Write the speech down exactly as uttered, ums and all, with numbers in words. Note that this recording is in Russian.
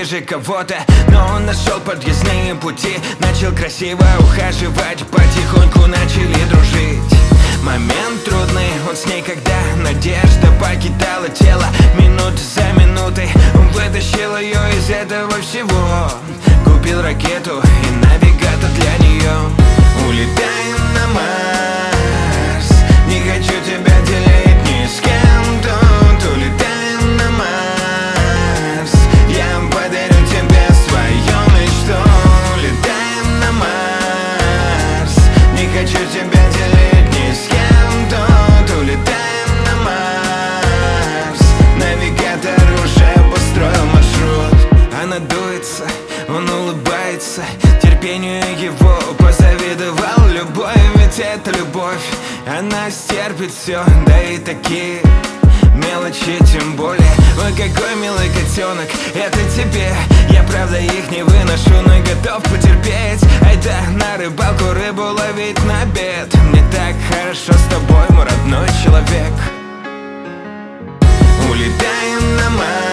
даже кого-то. Но он нашел подъездные пути, начал красиво ухаживать, потихоньку начали дружить. Момент трудный, он с ней, когда надежда покидала тело. Минута за минутой он вытащил ее из этого всего. Купил ракету и навигатор для нее. Улетаем на Марс, не хочу тебя делить ни с кем тут. Улетаем на Марс, я подарю тебе свою мечту. Улетаем на Марс, не хочу тебя делить ни с кем тут. Улетаем на Марс, навигатор уже построил маршрут. Она дуется, он улыбается, терпению его позавидовал любой. Ведь это любовь, она стерпит все, да и такие мелочи тем более. Ой, какой милый котенок, это тебе. Я правда их не выношу, но и готов потерпеть. Айда на рыбалку рыбу ловить на обед. Мне так хорошо с тобой, мой родной человек. Улетаем на Марс,